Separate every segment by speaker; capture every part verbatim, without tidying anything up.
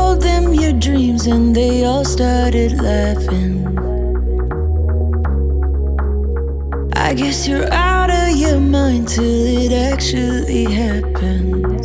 Speaker 1: told them your dreams and they all started laughing. I guess you're out of your mind till it actually happens.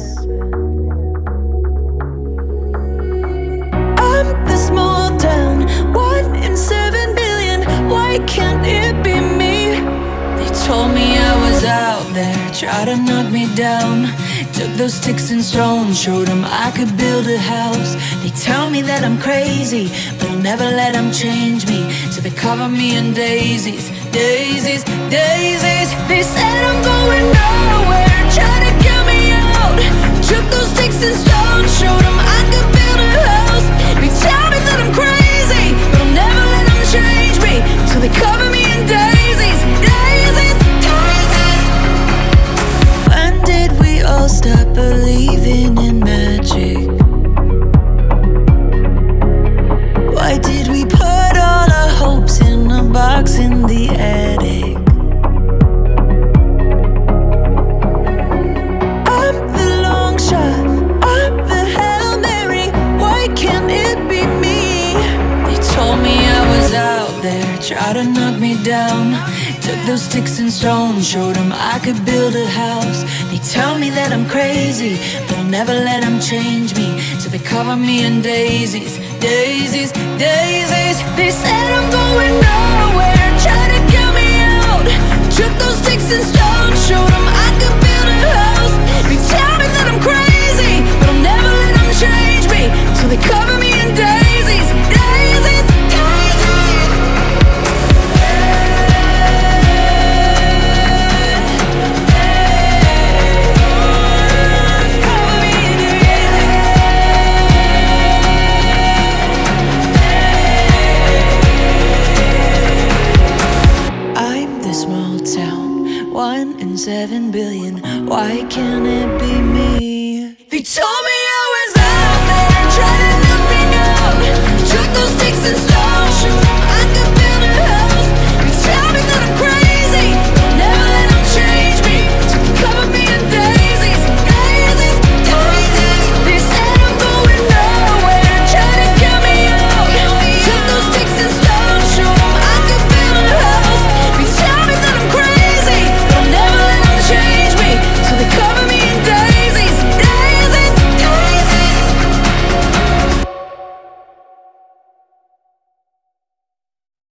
Speaker 1: I'm the small town, one in seven billion. Why can't it be me? They told me I was out there, tried to knock me down. Took those sticks and stones, showed them I could build a house. They tell me that I'm crazy, but I'll never let them change me. So they cover me in daisies, daisies, daisies. They said I'm going nowhere, try to get me out. Took those sticks and stones, showed them I could build a house. They tell me that I'm crazy, but I'll never let them change me. So they cover me in daisies, daisies, daisies. When did we all stop believing in magic? Why did we put all our hopes in a box in the attic? I'm the long shot, I'm the Hail Mary. Why can't it be me? They told me I was out there, tried to knock me down. Took those sticks and stones, showed them I could build a house. They tell me that I'm crazy, but I'll never let them change me. So they cover me in daisies, daisies, daisies. They said I'm going nowhere, try to get me out. Took those sticks and stones, showed them I could build a house. They tell me that I'm crazy, but I'll never let them change me. So they cover me in daisies, daisies, daisies. Small town, one in seven billion. Why can't it be me? They told me I was out there, trying to knock me down. Took those sticks and stones.